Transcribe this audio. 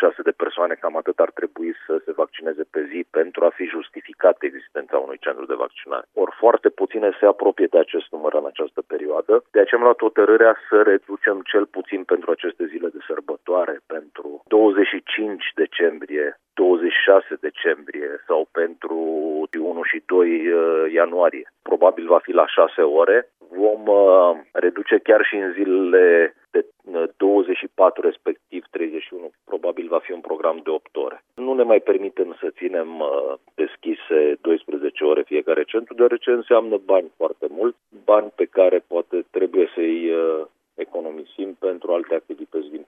26 de persoane, cam atât ar trebui să se vaccineze pe zi pentru a fi justificat existența unui centru de vaccinare. Ori foarte puține se apropie de acest număr în această perioadă. De aceea am luat hotărârea să reducem cel puțin pentru aceste zile de sărbătoare, pentru 25 decembrie, 26 decembrie sau pentru 1 și 2 ianuarie. Probabil va fi la 6 ore. Vom reduce chiar și în zilele de 24, respectiv 31. Probabil va fi un program de 8 ore. Nu ne mai permitem să ținem deschise 12 ore fiecare centru, deoarece înseamnă bani foarte mult, bani pe care poate trebuie să-i economisim pentru alte activități din